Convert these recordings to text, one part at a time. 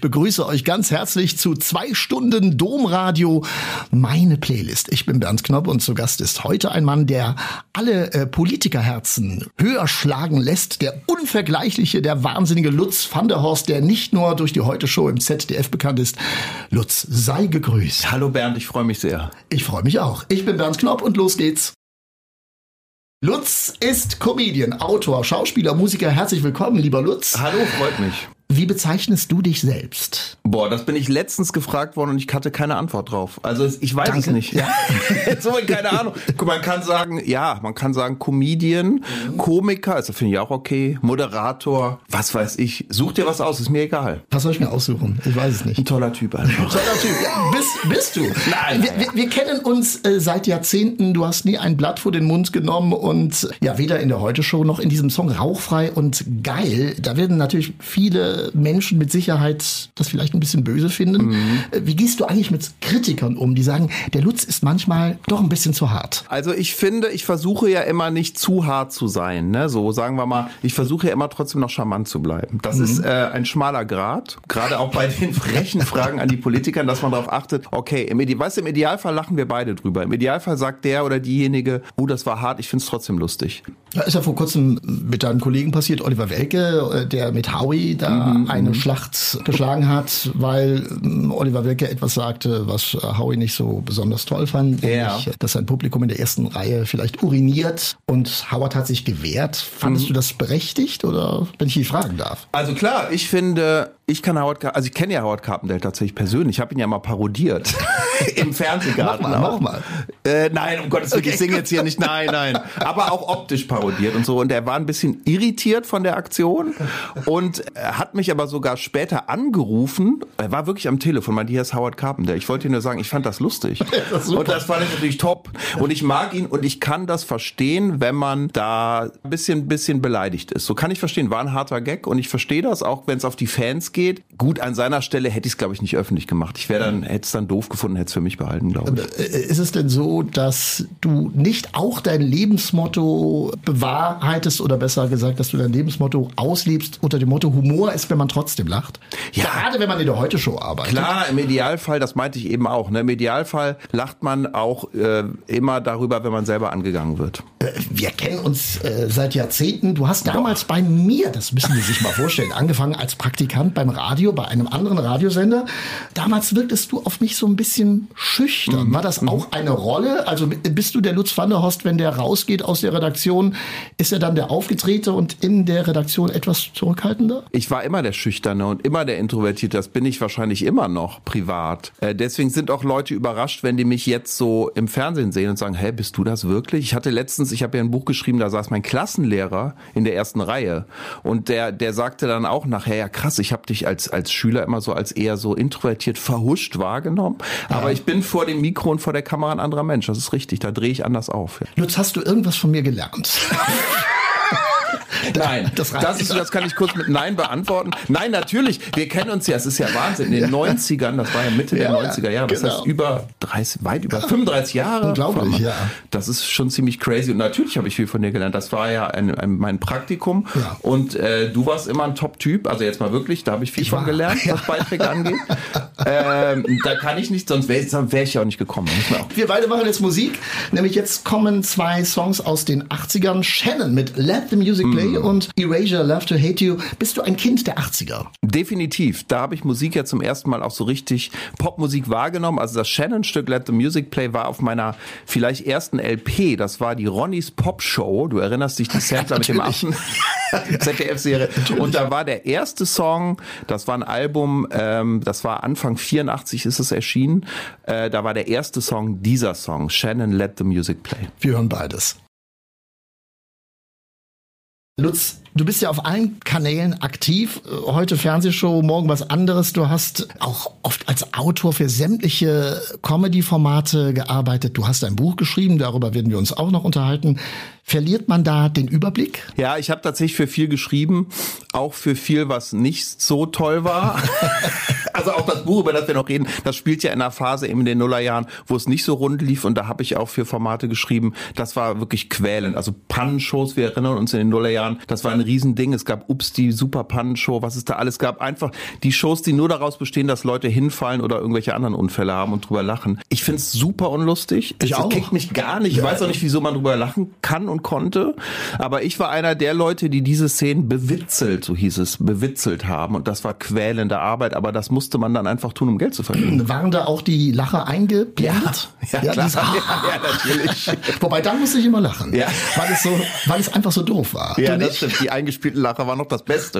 begrüße euch ganz herzlich zu 2 Stunden Domradio, meine Playlist. Ich bin Bernd Knopp und zu Gast ist heute ein Mann, der alle Politikerherzen höher schlagen lässt. Der unvergleichliche, der wahnsinnige Lutz van der Horst, der nicht nur durch die Heute-Show im ZDF bekannt ist. Lutz, sei gegrüßt. Hallo Bernd, ich freue mich sehr. Ich freue mich auch. Ich bin Bernd Knopp und los geht's. Lutz ist Comedian, Autor, Schauspieler, Musiker. Herzlich willkommen, lieber Lutz. Hallo, freut mich. Wie bezeichnest du dich selbst? Boah, das bin ich letztens gefragt worden und ich hatte keine Antwort drauf. Also ich weiß es nicht. Ja. So, keine Ahnung. Man kann sagen Comedian, Komiker, also finde ich auch okay, Moderator, was weiß ich. Such dir was aus, ist mir egal. Was soll ich mir aussuchen? Ich weiß es nicht. Ein toller Typ einfach. Ein toller Typ. Ja, bist du. Nein. Wir kennen uns seit Jahrzehnten. Du hast nie ein Blatt vor den Mund genommen und ja, weder in der Heute-Show noch in diesem Song Rauchfrei und geil. Da werden natürlich viele Menschen mit Sicherheit das vielleicht ein bisschen böse finden. Wie gehst du eigentlich mit Kritikern um, die sagen, der Lutz ist manchmal doch ein bisschen zu hart? Also ich finde, ich versuche ja immer nicht zu hart zu sein, ne? So sagen wir mal, ich versuche ja immer trotzdem noch charmant zu bleiben. Das ist ein schmaler Grat, gerade auch bei den frechen Fragen an die Politiker, dass man darauf achtet, okay, im Idealfall lachen wir beide drüber. Im Idealfall sagt der oder diejenige, das war hart, ich finde es trotzdem lustig. Da ist ja vor kurzem mit deinem Kollegen passiert, Oliver Welke, der mit Howie da eine Schlacht geschlagen hat, weil Oliver Welke etwas sagte, was Howie nicht so besonders toll fand. Ja. Nämlich, dass sein Publikum in der ersten Reihe vielleicht uriniert und Howard hat sich gewehrt. Fandest du das berechtigt oder, wenn ich dich fragen darf? Also klar, ich finde, ich kenne ja Howard Carpendale tatsächlich persönlich. Ich habe ihn ja mal parodiert im Fernsehgarten. Mach mal. Nein, um Gottes Willen, ich singe jetzt hier nicht. Nein. Aber auch optisch parodiert und so. Und er war ein bisschen irritiert von der Aktion und hat mich aber sogar später angerufen. Er war wirklich am Telefon, meinte, hier ist Howard Carpendale. Ich wollte nur sagen, ich fand das lustig. Und das fand ich natürlich top. Und ich mag ihn und ich kann das verstehen, wenn man da ein bisschen beleidigt ist. So kann ich verstehen. War ein harter Gag und ich verstehe das auch, wenn es auf die Fans geht. Gut, an seiner Stelle hätte ich es, glaube ich, nicht öffentlich gemacht. Hätte es dann doof gefunden, hätte es für mich behalten, glaube ich. Ist es denn so, dass du nicht auch dein Lebensmotto bewahrheitest oder besser gesagt, dass du dein Lebensmotto auslebst unter dem Motto Humor ist, wenn man trotzdem lacht? Ja. Gerade wenn man in der Heute-Show arbeitet. Klar, im Idealfall, das meinte ich eben auch, ne? Im Idealfall lacht man auch immer darüber, wenn man selber angegangen wird. Wir kennen uns seit Jahrzehnten. Du hast damals bei mir, das müssen Sie sich mal vorstellen, angefangen als Praktikant beim Radio, bei einem anderen Radiosender. Damals wirktest du auf mich so ein bisschen schüchtern. War das auch eine Rolle? Also bist du der Lutz van der Horst, wenn der rausgeht aus der Redaktion, ist er dann der Aufgedrehte und in der Redaktion etwas zurückhaltender? Ich war immer der Schüchterne und immer der Introvertierte. Das bin ich wahrscheinlich immer noch privat. Deswegen sind auch Leute überrascht, wenn die mich jetzt so im Fernsehen sehen und sagen, hä, bist du das wirklich? Ich habe ja ein Buch geschrieben, da saß mein Klassenlehrer in der ersten Reihe und der sagte dann auch nachher, ja krass, ich habe dich als Schüler immer so als eher so introvertiert verhuscht wahrgenommen, aber ich bin vor dem Mikro und vor der Kamera ein anderer Mensch, das ist richtig, da drehe ich anders auf. Ja. Lutz, hast du irgendwas von mir gelernt? Nein, das kann ich kurz mit Nein beantworten. Nein, natürlich, wir kennen uns ja, es ist ja Wahnsinn, in den 90ern, das war ja Mitte der 90er Jahre, das heißt weit über 35 Jahre. Unglaublich, ja. Das ist schon ziemlich crazy und natürlich habe ich viel von dir gelernt, das war ja mein Praktikum und du warst immer ein Top-Typ, also jetzt mal wirklich, da habe ich viel von gelernt, was Beiträge angeht. Da kann ich nicht, sonst wäre ich ja auch nicht gekommen. Wir beide machen jetzt Musik, nämlich jetzt kommen 2 Songs aus den 80ern, Shannon mit Let the Music Play und Erasure, Love to Hate You. Bist du ein Kind der 80er? Definitiv. Da habe ich Musik ja zum ersten Mal auch so richtig Popmusik wahrgenommen. Also das Shannon-Stück Let the Music Play war auf meiner vielleicht ersten LP. Das war die Ronnys Pop Show. Du erinnerst dich, die Sampler mit dem Affen. ZDF-Serie. Und da war der erste Song, das war ein Album, das war Anfang 84 ist es erschienen. Da war der erste Song dieser Song, Shannon Let the Music Play. Wir hören beides. Lutz, du bist ja auf allen Kanälen aktiv. Heute Fernsehshow, morgen was anderes. Du hast auch oft als Autor für sämtliche Comedy-Formate gearbeitet. Du hast ein Buch geschrieben, darüber werden wir uns auch noch unterhalten. Verliert man da den Überblick? Ja, ich habe tatsächlich für viel geschrieben, auch für viel, was nicht so toll war. Also auch das Buch, über das wir noch reden, das spielt ja in einer Phase eben in den Nullerjahren, wo es nicht so rund lief und da habe ich auch für Formate geschrieben, das war wirklich quälend. Also Pannenshows, wir erinnern uns in den Nullerjahren, das war ein Riesending. Es gab Ups, die Super Pannenshow, was es da alles gab. Einfach die Shows, die nur daraus bestehen, dass Leute hinfallen oder irgendwelche anderen Unfälle haben und drüber lachen. Ich find's super unlustig. Es kickt mich gar nicht. Ich weiß auch nicht, wieso man drüber lachen kann und konnte. Aber ich war einer der Leute, die diese Szenen bewitzelt, so hieß es, bewitzelt haben. Und das war quälende Arbeit. Aber das musste man dann einfach tun, um Geld zu verdienen. Waren da auch die Lacher eingeblendet? Ja, klar. Ja, natürlich. Wobei, da musste ich immer lachen. Ja. Weil es einfach so doof war. Ja, das stimmt. Die eingespielten Lacher waren noch das Beste.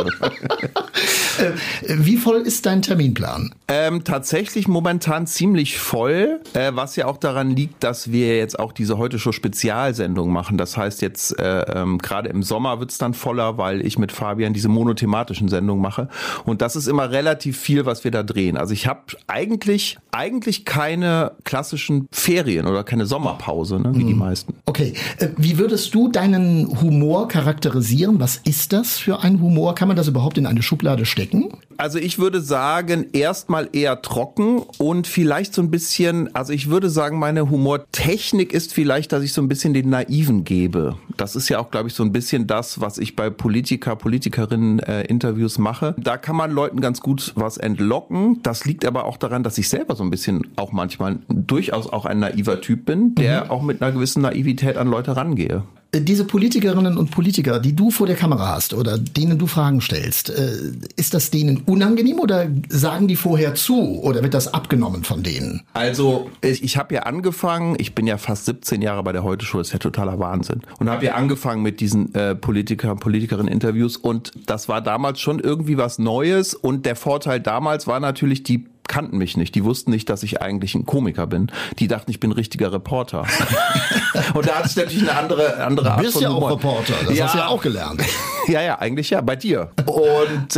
Wie voll ist dein Terminplan? Tatsächlich momentan ziemlich voll, was ja auch daran liegt, dass wir jetzt auch diese Heute-Show-Spezialsendung machen. Das heißt jetzt, gerade im Sommer wird's dann voller, weil ich mit Fabian diese monothematischen Sendungen mache. Und das ist immer relativ viel, was wir da drehen. Also ich habe eigentlich keine klassischen Ferien oder keine Sommerpause, ne, wie die meisten. Okay, wie würdest du deinen Humor charakterisieren? Was ist das für ein Humor? Kann man das überhaupt in eine Schublade stecken? Also ich würde sagen, erstmal eher trocken und vielleicht so ein bisschen, also ich würde sagen, meine Humortechnik ist vielleicht, dass ich so ein bisschen den Naiven gebe. Das ist ja auch, glaube ich, so ein bisschen das, was ich bei Politikerinnen Interviews mache. Da kann man Leuten ganz gut was entlocken. Das liegt aber auch daran, dass ich selber so ein bisschen auch manchmal durchaus auch ein naiver Typ bin, der auch mit einer gewissen Naivität an Leute rangehe. Diese Politikerinnen und Politiker, die du vor der Kamera hast oder denen du Fragen stellst, ist das denen unangenehm oder sagen die vorher zu oder wird das abgenommen von denen? Also ich habe ja angefangen, ich bin ja fast 17 Jahre bei der Heute-Show, das ist ja totaler Wahnsinn. Und habe ja angefangen mit diesen Politikerinnen-Interviews und das war damals schon irgendwie was Neues und der Vorteil damals war natürlich, die kannten mich nicht. Die wussten nicht, dass ich eigentlich ein Komiker bin. Die dachten, ich bin ein richtiger Reporter. Und da hatte ich natürlich eine andere Art von Humor. Du bist ja auch Reporter, das hast du ja auch gelernt. Ja, eigentlich ja, bei dir. Und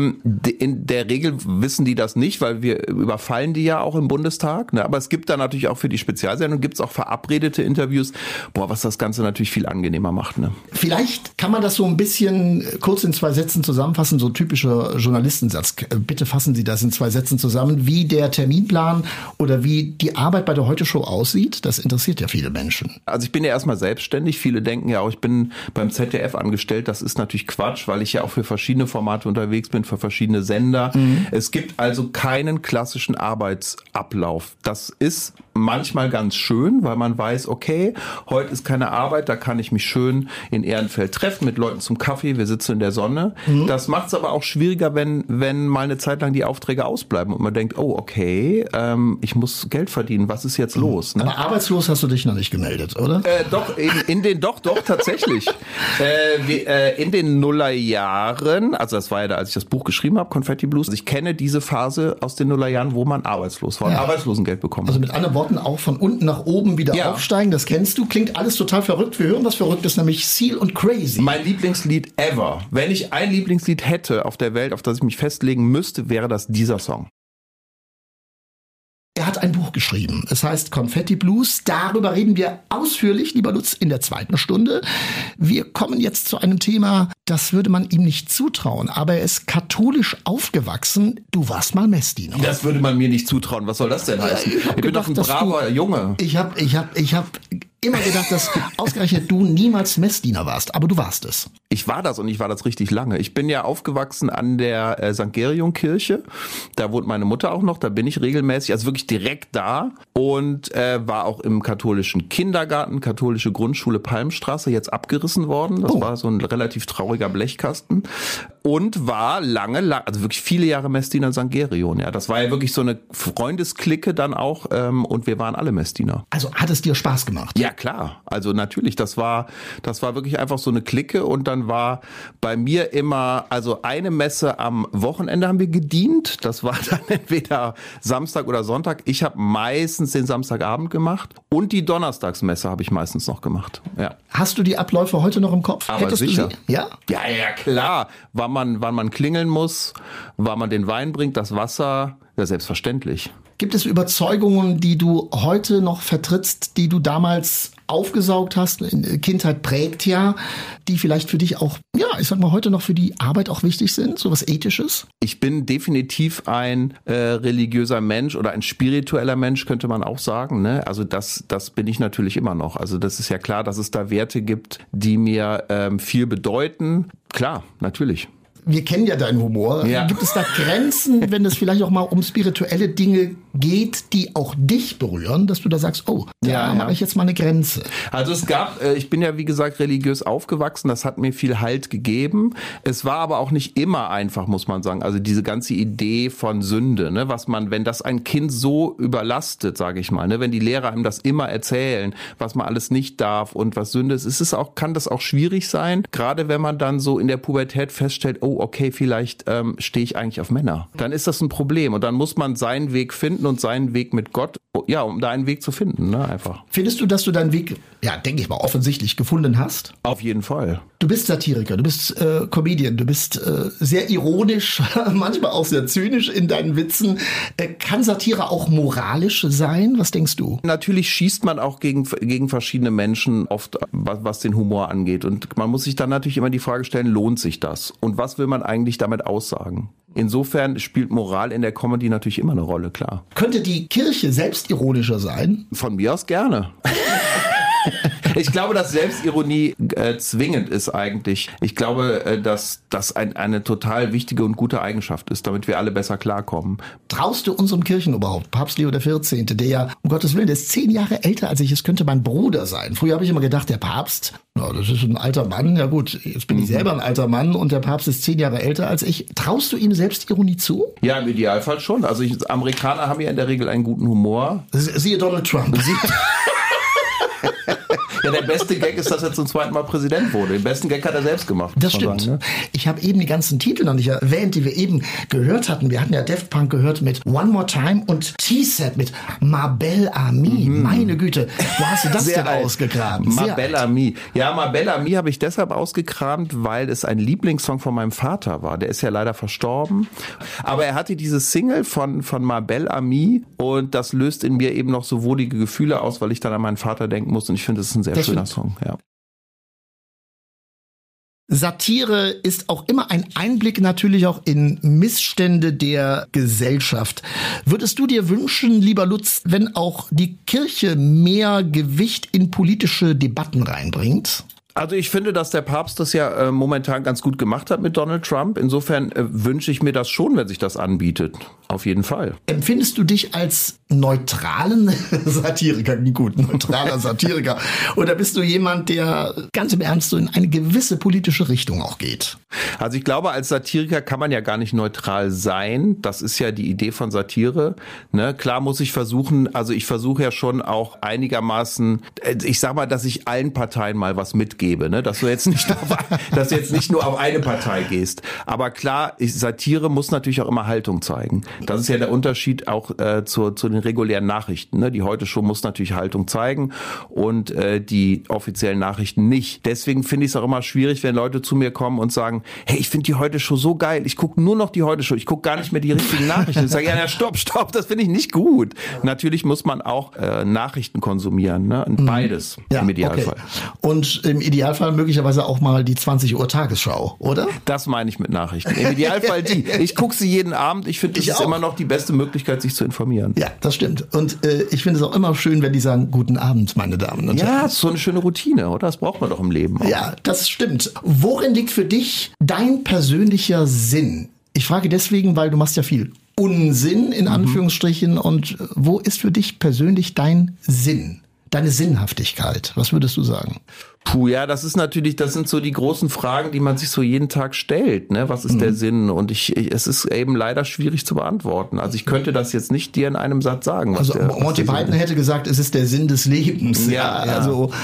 in der Regel wissen die das nicht, weil wir überfallen die ja auch im Bundestag. Ne? Aber es gibt da natürlich auch für die Spezialsendung, gibt's auch verabredete Interviews, was das Ganze natürlich viel angenehmer macht. Ne? Vielleicht kann man das so ein bisschen kurz in 2 Sätzen zusammenfassen, so typischer Journalistensatz. Bitte fassen Sie das in 2 Sätzen zusammen. Wie der Terminplan oder wie die Arbeit bei der Heute-Show aussieht, das interessiert ja viele Menschen. Also ich bin ja erstmal selbstständig. Viele denken ja auch, ich bin beim ZDF angestellt. Das ist natürlich Quatsch, weil ich ja auch für verschiedene Formate unterwegs bin, für verschiedene Sender. Es gibt also keinen klassischen Arbeitsablauf. Das ist manchmal ganz schön, weil man weiß, okay, heute ist keine Arbeit, da kann ich mich schön in Ehrenfeld treffen mit Leuten zum Kaffee, wir sitzen in der Sonne. Das macht es aber auch schwieriger, wenn mal eine Zeit lang die Aufträge ausbleiben und man denkt, oh, okay, ich muss Geld verdienen, was ist jetzt los? Ne? Aber arbeitslos hast du dich noch nicht gemeldet, oder? Doch, tatsächlich. In den Nullerjahren, also das war ja da, als ich das Buch geschrieben habe, Confetti Blues, ich kenne diese Phase aus den Nullerjahren, wo man arbeitslos war und Arbeitslosengeld bekommen hat. Also mit anderen Worten auch von unten nach oben wieder aufsteigen, das kennst du, klingt alles total verrückt. Wir hören was Verrücktes, nämlich Seal und Crazy. Mein Lieblingslied ever. Wenn ich ein Lieblingslied hätte auf der Welt, auf das ich mich festlegen müsste, wäre das dieser Song. Er hat ein Buch geschrieben. Es heißt Confetti Blues. Darüber reden wir ausführlich, lieber Lutz, in der 2. Stunde. Wir kommen jetzt zu einem Thema, das würde man ihm nicht zutrauen. Aber er ist katholisch aufgewachsen. Du warst mal Messdiener. Das würde man mir nicht zutrauen. Was soll das denn heißen? Ich bin doch ein braver Junge. Ich hab immer gedacht, dass ausgerechnet du niemals Messdiener warst, aber du warst es. Ich war das und ich war das richtig lange. Ich bin ja aufgewachsen an der St. Gerion-Kirche. Da wohnt meine Mutter auch noch, da bin ich regelmäßig, also wirklich direkt da und war auch im katholischen Kindergarten, katholische Grundschule Palmstraße, jetzt abgerissen worden. Das war so ein relativ trauriger Blechkasten und war lange, also wirklich viele Jahre Messdiener in St. Gerion. Ja, das war ja wirklich so eine Freundesklicke dann auch und wir waren alle Messdiener. Also hat es dir Spaß gemacht? Ja, klar. Also natürlich, das war wirklich einfach so eine Clique und dann war bei mir immer, also eine Messe am Wochenende haben wir gedient. Das war dann entweder Samstag oder Sonntag. Ich habe meistens den Samstagabend gemacht und die Donnerstagsmesse habe ich meistens noch gemacht. Ja. Hast du die Abläufe heute noch im Kopf? Aber Hättest sicher. Du sie? Ja? Ja, klar. Wann man klingeln muss, wann man den Wein bringt, das Wasser, ja selbstverständlich. Gibt es Überzeugungen, die du heute noch vertrittst, die du damals aufgesaugt hast, Kindheit prägt ja, die vielleicht für dich auch, ja, ich sag mal, heute noch für die Arbeit auch wichtig sind, sowas Ethisches? Ich bin definitiv ein religiöser Mensch oder ein spiritueller Mensch, könnte man auch sagen. Ne? Also das bin ich natürlich immer noch. Also das ist ja klar, dass es da Werte gibt, die mir viel bedeuten. Klar, natürlich. Wir kennen ja deinen Humor. Ja. Gibt es da Grenzen, wenn es vielleicht auch mal um spirituelle Dinge geht, die auch dich berühren, dass du da sagst, oh, da mache ich jetzt mal eine Grenze? Also es gab, ich bin ja wie gesagt religiös aufgewachsen, das hat mir viel Halt gegeben. Es war aber auch nicht immer einfach, muss man sagen. Also diese ganze Idee von Sünde, ne, was man, wenn das ein Kind so überlastet, sage ich mal, ne, wenn die Lehrer einem das immer erzählen, was man alles nicht darf und was Sünde ist, kann das auch schwierig sein, gerade wenn man dann so in der Pubertät feststellt, oh, okay, vielleicht stehe ich eigentlich auf Männer. Dann ist das ein Problem und dann muss man seinen Weg finden und seinen Weg mit Gott, ja, um da einen Weg zu finden, ne, einfach. Findest du, dass du deinen Weg, ja, denke ich mal, offensichtlich gefunden hast? Auf jeden Fall. Du bist Satiriker, du bist Comedian, du bist sehr ironisch, manchmal auch sehr zynisch in deinen Witzen. Kann Satire auch moralisch sein? Was denkst du? Natürlich schießt man auch gegen verschiedene Menschen oft, was den Humor angeht. Und man muss sich dann natürlich immer die Frage stellen, lohnt sich das? Und was will man eigentlich damit aussagen? Insofern spielt Moral in der Comedy natürlich immer eine Rolle, klar. Könnte die Kirche selbstironischer sein? Von mir aus gerne. Ich glaube, dass Selbstironie zwingend ist eigentlich. Ich glaube, dass das eine total wichtige und gute Eigenschaft ist, damit wir alle besser klarkommen. Traust du unserem Kirchenoberhaupt, Papst Leo XIV., der ja, um Gottes Willen, der ist 10 Jahre älter als ich, es könnte mein Bruder sein. Früher habe ich immer gedacht, der Papst, ja, das ist ein alter Mann, ja gut, jetzt bin ich selber ein alter Mann und der Papst ist 10 Jahre älter als ich. Traust du ihm Selbstironie zu? Ja, im Idealfall schon. Also Amerikaner haben ja in der Regel einen guten Humor. Siehe Donald Trump. Ja, der beste Gag ist, dass er zum 2. Mal Präsident wurde. Den besten Gag hat er selbst gemacht. Das stimmt. Sagen, ne? Ich habe eben die ganzen Titel noch nicht erwähnt, die wir eben gehört hatten. Wir hatten ja Daft Punk gehört mit One More Time und T-Set mit Ma Belle Amie. Meine Güte, wo hast du das denn ausgegraben? Ma Belle Amie. Ja, Ma Belle Amie habe ich deshalb ausgekramt, weil es ein Lieblingssong von meinem Vater war. Der ist ja leider verstorben. Aber er hatte diese Single von Ma Belle Amie und das löst in mir eben noch so wohlige Gefühle aus, weil ich dann an meinen Vater denken muss und ich finde, das ist ein sehr schöner Song, ja. Satire ist auch immer ein Einblick natürlich auch in Missstände der Gesellschaft. Würdest du dir wünschen, lieber Lutz, wenn auch die Kirche mehr Gewicht in politische Debatten reinbringt? Also ich finde, dass der Papst das ja momentan ganz gut gemacht hat mit Donald Trump. Insofern wünsche ich mir das schon, wenn sich das anbietet. Auf jeden Fall. Empfindest du dich als neutralen Satiriker, neutraler Satiriker? Oder bist du jemand, der ganz im Ernst so in eine gewisse politische Richtung auch geht? Also ich glaube, als Satiriker kann man ja gar nicht neutral sein. Das ist ja die Idee von Satire. Ne? Klar muss ich versuchen, also ich versuche ja schon auch einigermaßen, ich sag mal, dass ich allen Parteien mal was mitgebe, ne? Dass du jetzt nicht nur auf eine Partei gehst. Aber klar, Satire muss natürlich auch immer Haltung zeigen. Das ist ja der Unterschied auch zu den regulären Nachrichten. Ne? Die Heute-Show muss natürlich Haltung zeigen und die offiziellen Nachrichten nicht. Deswegen finde ich es auch immer schwierig, wenn Leute zu mir kommen und sagen, hey, ich finde die Heute-Show so geil, ich gucke nur noch die Heute-Show, ich gucke gar nicht mehr die richtigen Nachrichten. Ich sage, ja, stopp, das finde ich nicht gut. Natürlich muss man auch Nachrichten konsumieren, ne? Und beides im Idealfall. Okay. Und im Idealfall möglicherweise auch mal die 20 Uhr Tagesschau, oder? Das meine ich mit Nachrichten. Im Idealfall die. Ich gucke sie jeden Abend, ich finde, das ist immer noch die beste Möglichkeit, sich zu informieren. Ja, das stimmt. Und ich finde es auch immer schön, wenn die sagen, guten Abend, meine Damen und Herren. Ja, das ist so eine schöne Routine, oder? Das braucht man doch im Leben auch. Ja, das stimmt. Worin liegt für dich dein persönlicher Sinn? Ich frage deswegen, weil du machst ja viel Unsinn, in Anführungsstrichen. Und wo ist für dich persönlich dein Sinn? Deine Sinnhaftigkeit? Was würdest du sagen? Ja, das sind so die großen Fragen, die man sich so jeden Tag stellt, ne? Was ist der Sinn? Und es ist eben leider schwierig zu beantworten. Also ich könnte das jetzt nicht dir in einem Satz sagen. Also Monty Python hätte gesagt, es ist der Sinn des Lebens. Ja. Also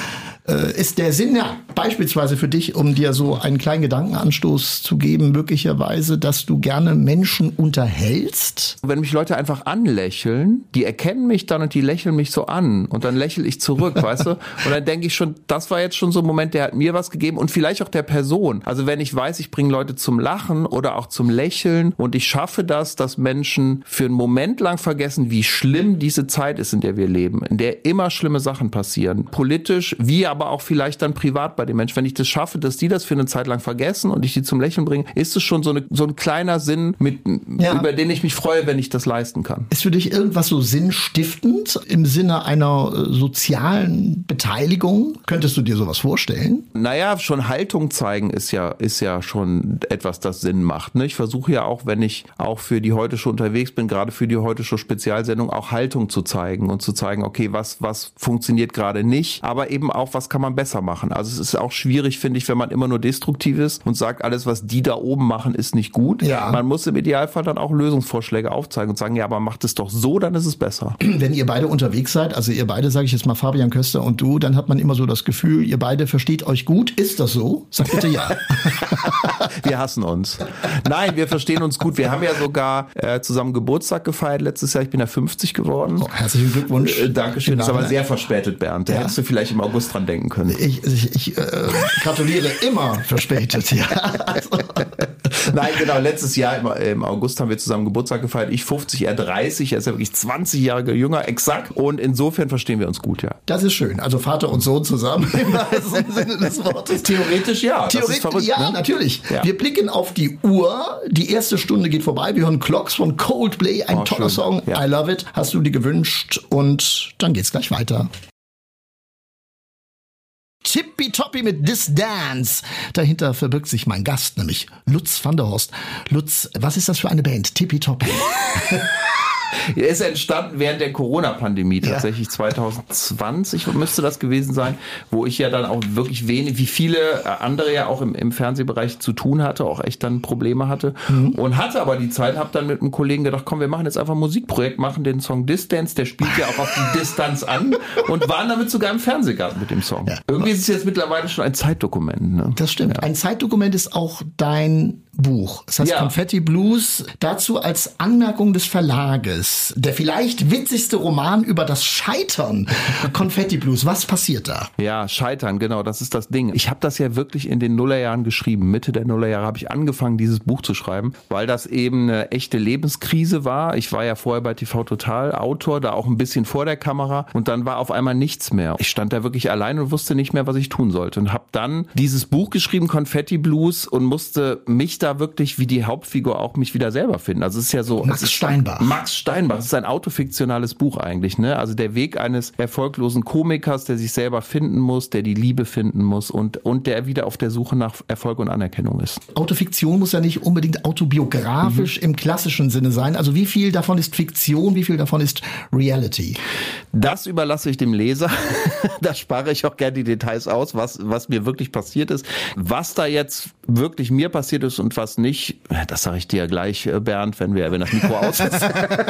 Ist der Sinn ja beispielsweise für dich, um dir so einen kleinen Gedankenanstoß zu geben, möglicherweise, dass du gerne Menschen unterhältst? Wenn mich Leute einfach anlächeln, die erkennen mich dann und die lächeln mich so an und dann lächle ich zurück, weißt du? Und dann denke ich schon, das war jetzt schon so ein Moment, der hat mir was gegeben und vielleicht auch der Person. Also wenn ich weiß, ich bringe Leute zum Lachen oder auch zum Lächeln und ich schaffe das, dass Menschen für einen Moment lang vergessen, wie schlimm diese Zeit ist, in der wir leben, in der immer schlimme Sachen passieren. Politisch, wie aber auch vielleicht dann privat bei den Menschen. Wenn ich das schaffe, dass die das für eine Zeit lang vergessen und ich die zum Lächeln bringe, ist es schon so ein kleiner Sinn, über den ich mich freue, wenn ich das leisten kann. Ist für dich irgendwas so sinnstiftend im Sinne einer sozialen Beteiligung? Könntest du dir sowas vorstellen? Naja, schon Haltung zeigen ist ja schon etwas, das Sinn macht. Ne? Ich versuche ja auch, wenn ich auch für die Heute-Show unterwegs bin, gerade für die Heute-Show Spezialsendung, auch Haltung zu zeigen und zu zeigen, okay, was funktioniert gerade nicht, aber eben auch, was kann man besser machen. Also es ist auch schwierig, finde ich, wenn man immer nur destruktiv ist und sagt, alles, was die da oben machen, ist nicht gut. Ja. Man muss im Idealfall dann auch Lösungsvorschläge aufzeigen und sagen, ja, aber macht es doch so, dann ist es besser. Wenn ihr beide unterwegs seid, also ihr beide, sage ich jetzt mal Fabian Köster und du, dann hat man immer so das Gefühl, ihr beide versteht euch gut. Ist das so? Sag bitte ja. Wir hassen uns. Nein, wir verstehen uns gut. Wir haben ja sogar zusammen Geburtstag gefeiert letztes Jahr. Ich bin ja 50 geworden. Oh, herzlichen Glückwunsch. Dankeschön. Das ist aber sehr verspätet, Bernd. Da hättest du vielleicht im August dran denken können. Ich gratuliere immer verspätet, ja. Also. Nein, genau. Letztes Jahr im August haben wir zusammen Geburtstag gefeiert. Ich 50, er 30. Er ist ja wirklich 20 Jahre jünger, exakt. Und insofern verstehen wir uns gut, ja. Das ist schön. Also Vater und Sohn zusammen im wahrsten Sinne des Wortes. Theoretisch ja. Theoretisch verrückt, ja, ne? Natürlich. Ja. Wir blicken auf die Uhr. Die erste Stunde geht vorbei. Wir hören Clocks von Coldplay. Ein toller schön. Song. Ja. I love it. Hast du dir gewünscht. Und dann geht's gleich weiter. Tippitoppi mit This Dance. Dahinter verbirgt sich mein Gast, nämlich Lutz van der Horst. Lutz, was ist das für eine Band? Tippitoppi. Er ist entstanden während der Corona-Pandemie, tatsächlich 2020 müsste das gewesen sein, wo ich ja dann auch wirklich wenig, wie viele andere ja auch im Fernsehbereich zu tun hatte, auch echt dann Probleme hatte und hatte aber die Zeit, habe dann mit einem Kollegen gedacht, komm, wir machen jetzt einfach ein Musikprojekt, machen den Song Distance, der spielt ja auch auf die Distanz an und waren damit sogar im Fernsehgarten mit dem Song. Ja. Irgendwie ist es jetzt mittlerweile schon ein Zeitdokument. Ne? Das stimmt. Ja. Ein Zeitdokument ist auch dein Buch. Das heißt Confetti Blues, dazu als Anmerkung des Verlages. Der vielleicht witzigste Roman über das Scheitern. Confetti Blues, was passiert da? Ja, Scheitern, genau, das ist das Ding. Ich habe das ja wirklich in den Nullerjahren geschrieben. Mitte der Nullerjahre habe ich angefangen, dieses Buch zu schreiben, weil das eben eine echte Lebenskrise war. Ich war ja vorher bei TV Total Autor, da auch ein bisschen vor der Kamera und dann war auf einmal nichts mehr. Ich stand da wirklich allein und wusste nicht mehr, was ich tun sollte und habe dann dieses Buch geschrieben, Confetti Blues, und musste mich da wirklich wie die Hauptfigur auch mich wieder selber finden. Also es ist ja so... Max Steinbach. Das ist ein autofiktionales Buch eigentlich, ne? Also der Weg eines erfolglosen Komikers, der sich selber finden muss, der die Liebe finden muss und der wieder auf der Suche nach Erfolg und Anerkennung ist. Autofiktion muss ja nicht unbedingt autobiografisch im klassischen Sinne sein. Also wie viel davon ist Fiktion, wie viel davon ist Reality? Das überlasse ich dem Leser. Da spare ich auch gerne die Details aus, was mir wirklich passiert ist. Was da jetzt wirklich mir passiert ist und was nicht, das sage ich dir gleich, Bernd, wenn das Mikro aus ist.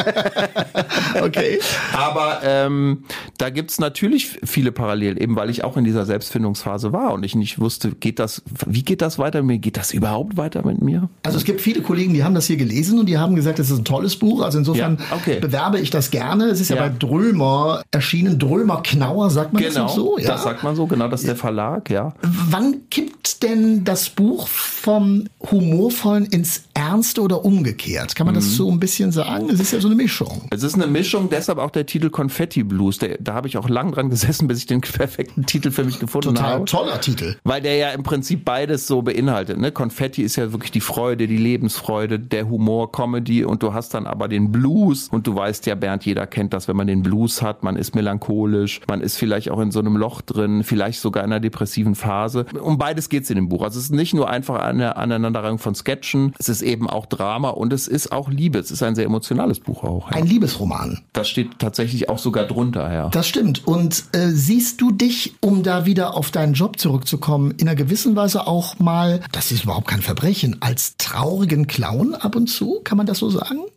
Okay. Aber da gibt's natürlich viele Parallelen, eben weil ich auch in dieser Selbstfindungsphase war und ich nicht wusste, wie geht das weiter mit mir? Geht das überhaupt weiter mit mir? Also es gibt viele Kollegen, die haben das hier gelesen und die haben gesagt, es ist ein tolles Buch. Also insofern bewerbe ich das gerne. Es ist ja bei Drömer erschienen. Drömer Knauer, sagt man das so? Ja, das sagt man so, genau, das ist der Verlag, ja. Wann kippt denn das Buch vom Humorvollen ins Ernste oder umgekehrt? Kann man das so ein bisschen sagen? Es ist ja so eine Mischung. Es ist eine Mischung, deshalb auch der Titel Confetti Blues. Da habe ich auch lang dran gesessen, bis ich den perfekten Titel für mich gefunden habe. Total toller Titel. Weil der ja im Prinzip beides so beinhaltet. Ne? Konfetti ist ja wirklich die Freude, die Lebensfreude, der Humor, Comedy, und du hast dann aber den Blues und du weißt ja, Bernd, jeder kennt das, wenn man den Blues hat, man ist melancholisch, man ist vielleicht auch in so einem Loch drin, vielleicht sogar in einer depressiven Phase. Um beides geht's in dem Buch. Also es ist nicht nur einfach eine Aneinanderreihung von Sketchen, es ist eben auch Drama und es ist auch Liebe. Es ist ein sehr emotionales Buch auch. Ja. Ein Liebesroman. Das steht tatsächlich auch sogar drunter, ja. Das stimmt. Und siehst du dich, um da wieder auf deinen Job zurückzukommen, in einer gewissen Weise auch mal, das ist überhaupt kein Verbrechen, als traurigen Clown ab und zu? Kann man das so sagen?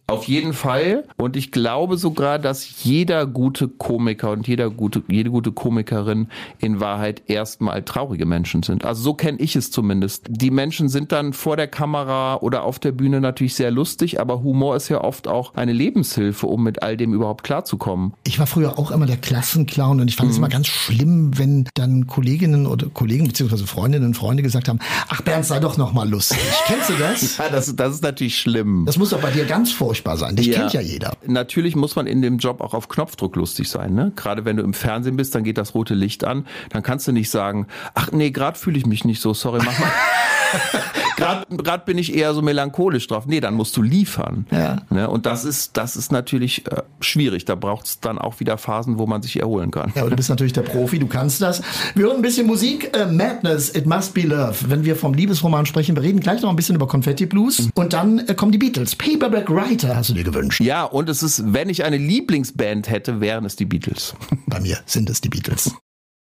Auf jeden Fall. Und ich glaube sogar, dass jeder gute Komiker und jede gute Komikerin in Wahrheit erstmal traurige Menschen sind. Also so kenne ich es zumindest. Die Menschen sind dann vor der Kamera oder auf der Bühne natürlich sehr lustig, aber Humor ist ja oft auch eine Lebenshilfe, um mit all dem überhaupt klarzukommen. Ich war früher auch immer der Klassenclown und ich fand es immer ganz schlimm, wenn dann Kolleginnen oder Kollegen beziehungsweise Freundinnen und Freunde gesagt haben, ach Bernd, sei doch noch mal lustig. Kennst du das? Ja, das ist natürlich schlimm. Das muss doch bei dir ganz furchtbar sein. Dich kennt ja jeder. Natürlich muss man in dem Job auch auf Knopfdruck lustig sein. Ne? Gerade wenn du im Fernsehen bist, dann geht das rote Licht an. Dann kannst du nicht sagen, ach nee, gerade fühle ich mich nicht so, sorry, mach mal. Gerade bin ich eher so melancholisch drauf. Nee, dann musst du liefern. Ja. Ne? Und das ist natürlich schwierig. Da braucht es dann auch wieder Phasen, wo man sich erholen kann. Ja, aber du bist natürlich der Profi, du kannst das. Wir hören ein bisschen Musik. Madness, It Must Be Love. Wenn wir vom Liebesroman sprechen, wir reden gleich noch ein bisschen über Confetti Blues. Und dann kommen die Beatles. Paperback Writer hast du dir gewünscht. Ja, und es ist, wenn ich eine Lieblingsband hätte, wären es die Beatles. Bei mir sind es die Beatles.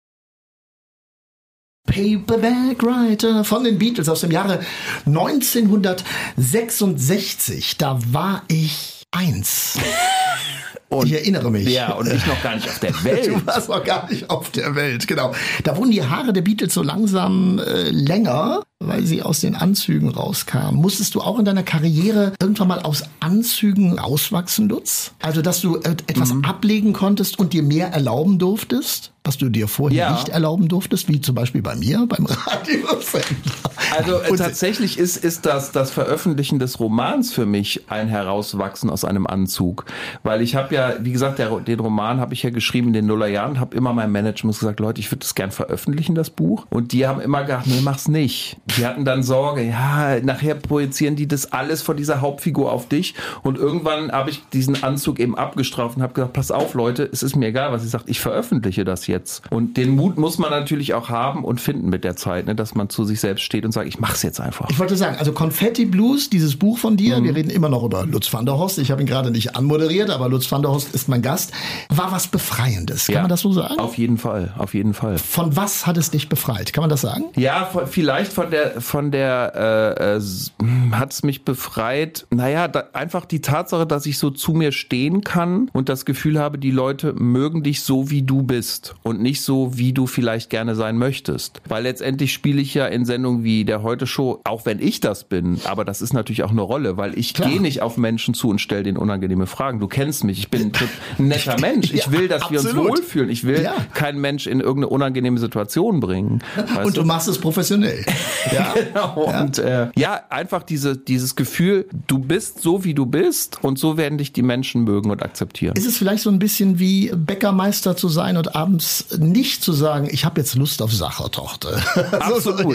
Paperback Writer von den Beatles aus dem Jahre 1966. Da war ich 1. Und, ich erinnere mich. Ja, und ich noch gar nicht auf der Welt. Du warst noch gar nicht auf der Welt, genau. Da wurden die Haare der Beatles so langsam länger, weil sie aus den Anzügen rauskamen. Musstest du auch in deiner Karriere irgendwann mal aus Anzügen rauswachsen, Lutz? Also, dass du etwas ablegen konntest und dir mehr erlauben durftest, was du dir vorher nicht erlauben durftest, wie zum Beispiel bei mir, beim Radiosender. Also tatsächlich ist das Veröffentlichen des Romans für mich ein Herauswachsen aus einem Anzug. Weil ich habe ja, wie gesagt, den Roman habe ich ja geschrieben in den Nullerjahren und habe immer meinem Management gesagt, Leute, ich würde das gern veröffentlichen, das Buch. Und die haben immer gesagt, nee, mach's nicht. Die hatten dann Sorge, ja, nachher projizieren die das alles von dieser Hauptfigur auf dich. Und irgendwann habe ich diesen Anzug eben abgestraft und habe gesagt, pass auf, Leute, es ist mir egal, was ihr sagt, ich veröffentliche das jetzt. Und den Mut muss man natürlich auch haben und finden mit der Zeit, ne, dass man zu sich selbst steht und sagt, ich mach's jetzt einfach. Ich wollte sagen, also Confetti Blues, dieses Buch von dir, wir reden immer noch über Lutz van der Horst, ich habe ihn gerade nicht anmoderiert, aber Lutz van der Horst ist mein Gast, war was Befreiendes, kann man das so sagen? Auf jeden Fall, auf jeden Fall. Von was hat es dich befreit, kann man das sagen? Ja, vielleicht von der hat es mich befreit, einfach die Tatsache, dass ich so zu mir stehen kann und das Gefühl habe, die Leute mögen dich so, wie du bist und nicht so, wie du vielleicht gerne sein möchtest. Weil letztendlich spiele ich ja in Sendungen wie der Heute-Show, auch wenn ich das bin, aber das ist natürlich auch eine Rolle, weil ich gehe nicht auf Menschen zu und stelle denen unangenehme Fragen. Du kennst mich, ich bin ein netter Mensch. Ich will, dass wir uns wohlfühlen. Ich will keinen Mensch in irgendeine unangenehme Situation bringen. Und du machst es professionell. Ja, genau. Ja. Und einfach dieses Gefühl, du bist so, wie du bist und so werden dich die Menschen mögen und akzeptieren. Ist es vielleicht so ein bisschen wie Bäckermeister zu sein und abends nicht zu sagen, ich habe jetzt Lust auf Sachertorte? Absolut.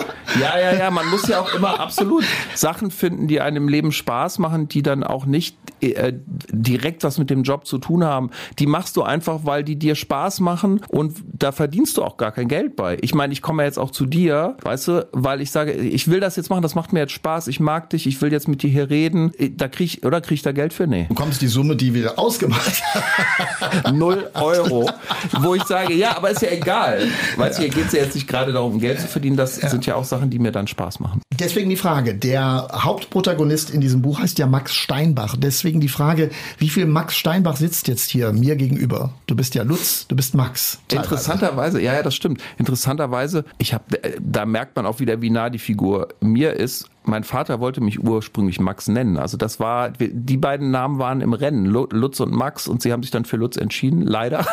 Ja, man muss ja auch immer absolut Sachen finden, die einem im Leben Spaß machen, die dann auch nicht direkt was mit dem Job zu tun haben. Die machst du einfach, weil die dir Spaß machen und da verdienst du auch gar kein Geld bei. Ich meine, ich komme ja jetzt auch zu dir, weißt du, weil ich sage, ich will das jetzt machen, das macht mir jetzt Spaß, ich mag dich, ich will jetzt mit dir hier reden. Krieg ich da Geld für? Nee. Du kommst die Summe, die wir ausgemacht haben. 0 Euro. Wo ich sage, ja, aber ist ja egal. Weißt du, hier geht es ja jetzt nicht gerade darum, Geld zu verdienen, das sind ja auch Sachen, die mir dann Spaß machen. Deswegen die Frage, der Hauptprotagonist in diesem Buch heißt ja Max Steinbach. Deswegen die Frage, wie viel Max Steinbach sitzt jetzt hier mir gegenüber? Du bist ja Lutz, du bist Max. Teilweise. Interessanterweise, ja, das stimmt. Interessanterweise, da merkt man auch wieder, wie nah die Figur mir ist. Mein Vater wollte mich ursprünglich Max nennen. Also die beiden Namen waren im Rennen, Lutz und Max, und sie haben sich dann für Lutz entschieden, leider.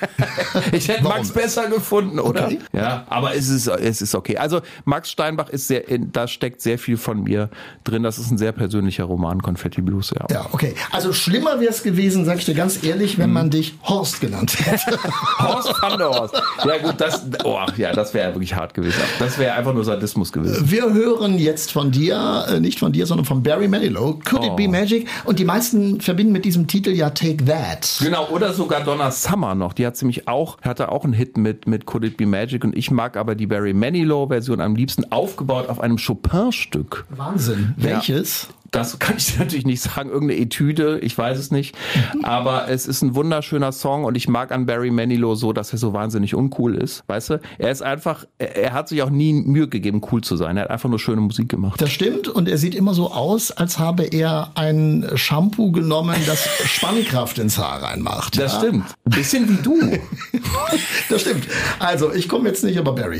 Ich hätte Max besser gefunden, oder? Okay. Ja, aber es ist okay. Also Max Steinbach da steckt sehr viel von mir drin. Das ist ein sehr persönlicher Roman, Confetti Blues, ja. Ja, okay. Also schlimmer wäre es gewesen, sag ich dir ganz ehrlich, wenn man dich Horst genannt hätte. Horst van der Horst. Ja gut, das wäre wirklich hart gewesen. Das wäre einfach nur Sadismus gewesen. Wir hören jetzt von dir, nicht von dir, sondern von Barry Manilow, Could It Be Magic? Und die meisten verbinden mit diesem Titel ja Take That. Genau, oder sogar Donna Summer noch. Die hatte auch einen Hit mit Could It Be Magic, und ich mag aber die Barry Manilow-Version am liebsten, aufgebaut auf einem Chopin-Stück. Wahnsinn. Welches? Das kann ich dir natürlich nicht sagen. Irgendeine Etüde, ich weiß es nicht. Aber es ist ein wunderschöner Song und ich mag an Barry Manilow so, dass er so wahnsinnig uncool ist. Weißt du? Er hat sich auch nie Mühe gegeben, cool zu sein. Er hat einfach nur schöne Musik gemacht. Das stimmt und er sieht immer so aus, als habe er ein Shampoo genommen, das Spannkraft ins Haar reinmacht. Das stimmt. Ein bisschen wie du. Das stimmt. Also, ich komme jetzt nicht über Barry.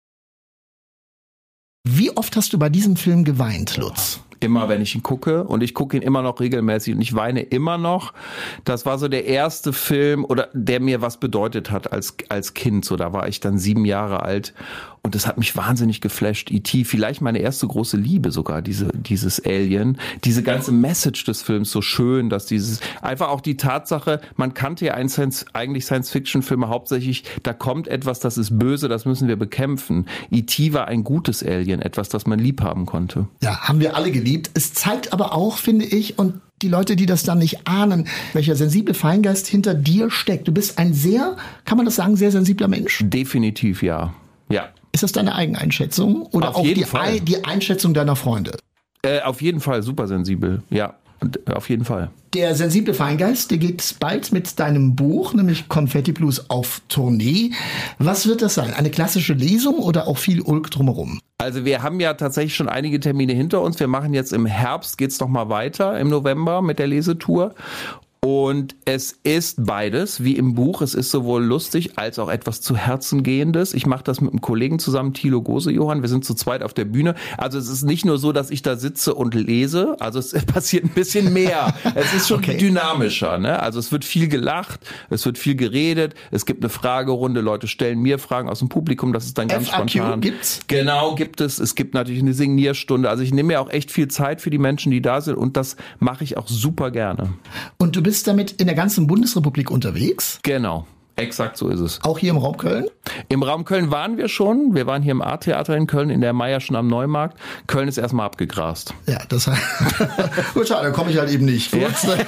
Wie oft hast du bei diesem Film geweint, Lutz? Immer, wenn ich ihn gucke, und ich gucke ihn immer noch regelmäßig und ich weine immer noch. Das war so der erste Film, oder der mir was bedeutet hat als Kind. So, da war ich dann 7 Jahre alt und das hat mich wahnsinnig geflasht. E.T., vielleicht meine erste große Liebe sogar, dieses Alien. Diese ganze Message des Films so schön, dass einfach auch die Tatsache, man kannte ja eigentlich Science-Fiction-Filme hauptsächlich, da kommt etwas, das ist böse, das müssen wir bekämpfen. E.T. war ein gutes Alien, etwas, das man lieb haben konnte. Ja, haben wir alle geliebt. Es zeigt aber auch, finde ich, und die Leute, die das dann nicht ahnen, welcher sensible Feingeist hinter dir steckt. Du bist ein sehr, kann man das sagen, sehr sensibler Mensch? Definitiv, ja. Ja. Ist das deine Eigeneinschätzung oder auf auch jeden Fall. Die Einschätzung deiner Freunde? Auf jeden Fall super sensibel, ja. Auf jeden Fall. Der sensible Feingeist, der geht bald mit deinem Buch, nämlich Konfetti Blues, auf Tournee. Was wird das sein? Eine klassische Lesung oder auch viel Ulk drumherum? Also wir haben ja tatsächlich schon einige Termine hinter uns. Wir machen jetzt im Herbst, geht's noch mal weiter, im November mit der Lesetour. Und es ist beides, wie im Buch. Es ist sowohl lustig als auch etwas zu Herzen gehendes. Ich mache das mit einem Kollegen zusammen, Thilo Gose-Johann. Wir sind zu zweit auf der Bühne. Also es ist nicht nur so, dass ich da sitze und lese. Also es passiert ein bisschen mehr. Es ist schon dynamischer, ne? Also es wird viel gelacht, es wird viel geredet. Es gibt eine Fragerunde. Leute stellen mir Fragen aus dem Publikum. Das ist dann ganz FAQ spontan. Gibt's? Genau, gibt es. Es gibt natürlich eine Signierstunde. Also ich nehme mir auch echt viel Zeit für die Menschen, die da sind. Und das mache ich auch super gerne. Und du bist damit in der ganzen Bundesrepublik unterwegs? Genau. Exakt so ist es. Auch hier im Raum Köln? Im Raum Köln waren wir schon. Wir waren hier im A-Theater in Köln, in der Meierschen am Neumarkt. Köln ist erstmal abgegrast. Ja, das heißt, gut, schade, da komme ich halt eben nicht. Ja.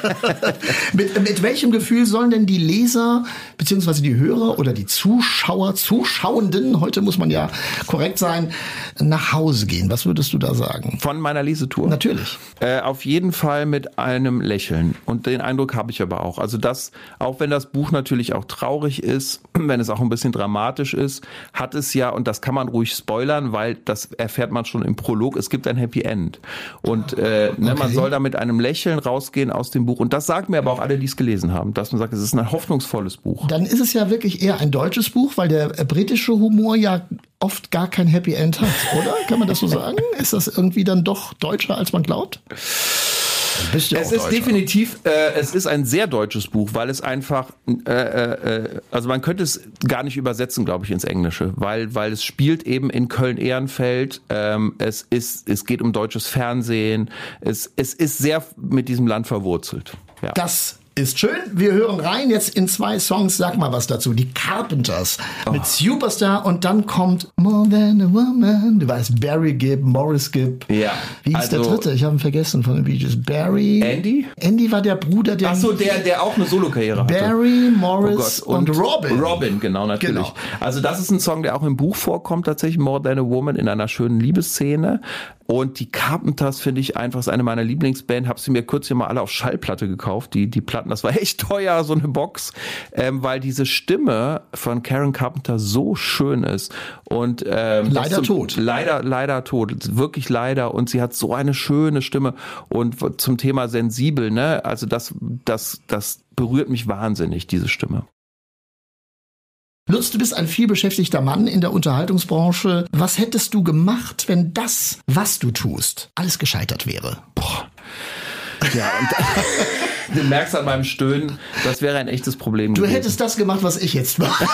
Mit welchem Gefühl sollen denn die Leser, beziehungsweise die Hörer oder die Zuschauenden, heute muss man ja korrekt sein, nach Hause gehen? Was würdest du da sagen? Von meiner Lesetour? Natürlich. Auf jeden Fall mit einem Lächeln. Und den Eindruck habe ich aber auch. Also das, auch wenn das Buch natürlich auch traurig ist, wenn es auch ein bisschen dramatisch ist, hat es ja, und das kann man ruhig spoilern, weil das erfährt man schon im Prolog, es gibt ein Happy End. Und man soll da mit einem Lächeln rausgehen aus dem Buch. Und das sagen mir aber auch alle, die es gelesen haben, dass man sagt, es ist ein hoffnungsvolles Buch. Dann ist es ja wirklich eher ein deutsches Buch, weil der britische Humor ja oft gar kein Happy End hat, oder? Kann man das so sagen? Ist das irgendwie dann doch deutscher, als man glaubt? Es ist definitiv, es ist ein sehr deutsches Buch, weil es einfach, also man könnte es gar nicht übersetzen, glaube ich, ins Englische, weil es spielt eben in Köln-Ehrenfeld, es geht um deutsches Fernsehen, es ist sehr mit diesem Land verwurzelt. Ja. Das ist schön. Wir hören rein jetzt in 2 Songs. Sag mal was dazu. Die Carpenters mit Superstar und dann kommt More Than a Woman. Du weißt, Barry Gibb, Morris Gibb. Ja. Wie hieß der dritte? Ich habe ihn vergessen von den Bee Gees. Barry. Andy? Andy war der Bruder, der... Ach so, der auch eine Solo-Karriere hatte. Barry, Morris und Robin. Robin, genau, natürlich. Genau. Also das ist ein Song, der auch im Buch vorkommt, tatsächlich More Than a Woman in einer schönen Liebesszene. Und die Carpenters finde ich einfach, ist eine meiner Lieblingsbands. Hab sie mir kürzlich mal alle auf Schallplatte gekauft, die Platten. Das war echt teuer, so eine Box, weil diese Stimme von Karen Carpenter so schön ist. Und leider tot. Leider tot, wirklich leider. Und sie hat so eine schöne Stimme. Und zum Thema sensibel, ne? Also das berührt mich wahnsinnig, diese Stimme. Lutz, du bist ein vielbeschäftigter Mann in der Unterhaltungsbranche. Was hättest du gemacht, wenn das, was du tust, alles gescheitert wäre? Boah. Ja, und du merkst an meinem Stöhnen, das wäre ein echtes Problem gewesen. Du hättest das gemacht, was ich jetzt mache.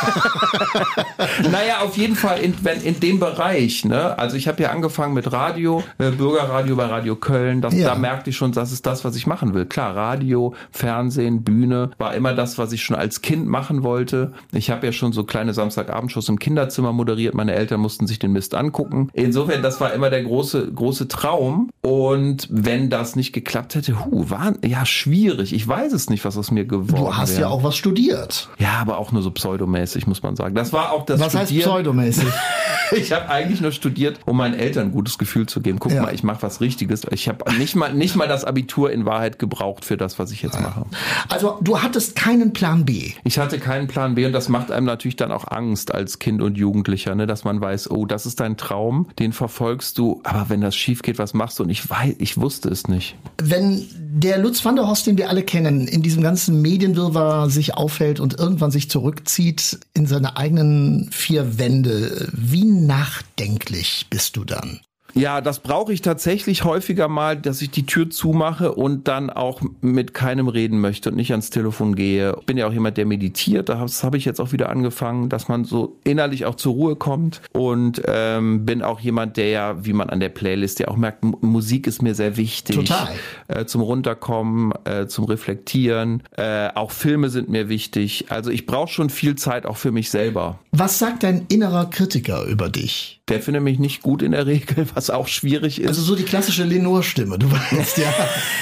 Naja, auf jeden Fall in dem Bereich. Ne? Also ich habe ja angefangen mit Radio, Bürgerradio bei Radio Köln. Da merkte ich schon, das ist das, was ich machen will. Klar, Radio, Fernsehen, Bühne war immer das, was ich schon als Kind machen wollte. Ich habe ja schon so kleine Samstagabendshows im Kinderzimmer moderiert. Meine Eltern mussten sich den Mist angucken. Insofern, das war immer der große Traum. Und wenn das nicht geklappt hätte, war ja schwierig. schwierig. Ich weiß es nicht, was aus mir geworden wäre. Du hast ja auch was studiert. Ja, aber auch nur so pseudomäßig, muss man sagen. Das war auch das Was heißt pseudomäßig? Ich habe eigentlich nur studiert, um meinen Eltern ein gutes Gefühl zu geben. Guck mal, ich mache was Richtiges. Ich habe nicht mal das Abitur in Wahrheit gebraucht für das, was ich jetzt mache. Also du hattest keinen Plan B. Ich hatte keinen Plan B und das macht einem natürlich dann auch Angst als Kind und Jugendlicher, ne, dass man weiß, oh, das ist dein Traum, den verfolgst du, aber wenn das schief geht, was machst du? Und ich wusste es nicht. Wenn der Lutz van der Horst, den wir alle kennen, in diesem ganzen Medienwirrwarr sich aufhält und irgendwann sich zurückzieht in seine eigenen vier Wände, wie nachdenklich bist du dann? Ja, das brauche ich tatsächlich häufiger mal, dass ich die Tür zumache und dann auch mit keinem reden möchte und nicht ans Telefon gehe. Bin ja auch jemand, der meditiert. Das habe ich jetzt auch wieder angefangen, dass man so innerlich auch zur Ruhe kommt. Und bin auch jemand, der ja, wie man an der Playlist ja auch merkt, Musik ist mir sehr wichtig. Total. Zum Runterkommen, zum Reflektieren. Auch Filme sind mir wichtig. Also ich brauche schon viel Zeit auch für mich selber. Was sagt dein innerer Kritiker über dich? Der findet mich nicht gut in der Regel, was auch schwierig ist. Also so die klassische Lenore-Stimme. Du weißt ja,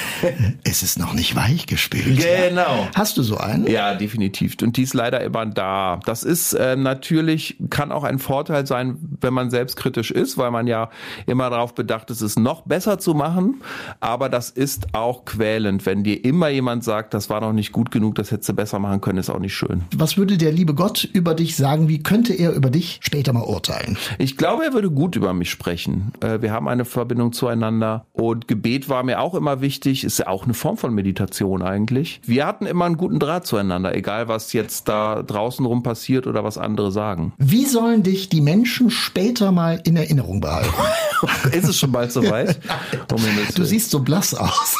es ist noch nicht weich gespielt. Genau. Ja. Hast du so einen? Ja, definitiv. Und die ist leider immer da. Das ist natürlich, kann auch ein Vorteil sein, wenn man selbstkritisch ist, weil man ja immer darauf bedacht ist, es noch besser zu machen. Aber das ist auch quälend, wenn dir immer jemand sagt, das war noch nicht gut genug, das hättest du besser machen können, ist auch nicht schön. Was würde der liebe Gott über dich sagen? Wie könnte er über dich später mal urteilen? Ich glaube, er würde gut über mich sprechen. Wir haben eine Verbindung zueinander und Gebet war mir auch immer wichtig. Ist ja auch eine Form von Meditation eigentlich. Wir hatten immer einen guten Draht zueinander, egal was jetzt da draußen rum passiert oder was andere sagen. Wie sollen dich die Menschen später mal in Erinnerung behalten? Ist es schon bald soweit? Du siehst so blass aus.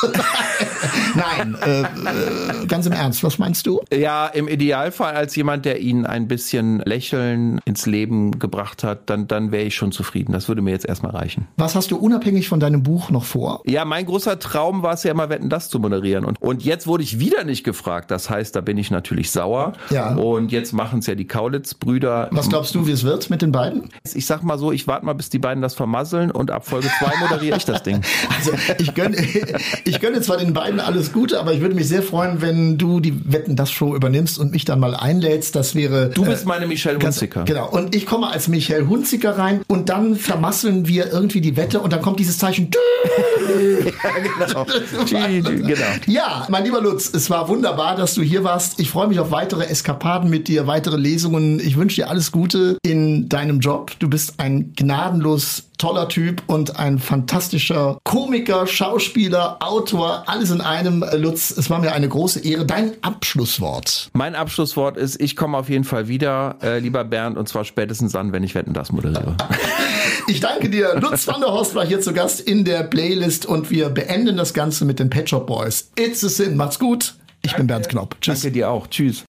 Nein, ganz im Ernst, was meinst du? Ja, im Idealfall als jemand, der ihnen ein bisschen Lächeln ins Leben gebracht hat, dann wäre ich schon zufrieden. Das würde mir jetzt erstmal reichen. Was hast du unabhängig von deinem Buch noch vor? Ja, mein großer Traum war es ja immer, Wetten, das zu moderieren. Und jetzt wurde ich wieder nicht gefragt. Das heißt, da bin ich natürlich sauer. Ja. Und jetzt machen es ja die Kaulitz-Brüder. Was glaubst du, wie es wird mit den beiden? Ich sag mal so, ich warte mal, bis die beiden das vermasseln und ab Folge 2 moderiere ich das Ding. Also ich gönne zwar den beiden alles Gute, aber ich würde mich sehr freuen, wenn du die Wetten, das Show übernimmst und mich dann mal einlädst. Das wäre... Du bist meine Michelle Hunziker. Genau. Und ich komme als Michelle Hunziker rein und dann vermasseln wir irgendwie die Wette und dann kommt dieses Zeichen. Ja, genau. Ja, mein lieber Lutz, es war wunderbar, dass du hier warst. Ich freue mich auf weitere Eskapaden mit dir, weitere Lesungen. Ich wünsche dir alles Gute in deinem Job. Du bist ein gnadenlos toller Typ und ein fantastischer Komiker, Schauspieler, Autor, alles in einem. Lutz, es war mir eine große Ehre. Dein Abschlusswort. Mein Abschlusswort ist, ich komme auf jeden Fall wieder, lieber Bernd, und zwar spätestens dann, wenn ich Wetten, das moderiere. Ich danke dir. Lutz van der Horst war hier zu Gast in der Playlist und wir beenden das Ganze mit den Pet Shop Boys. It's a Sin. Macht's gut. Ich bin Bernd Knopp. Tschüss. Danke dir auch. Tschüss.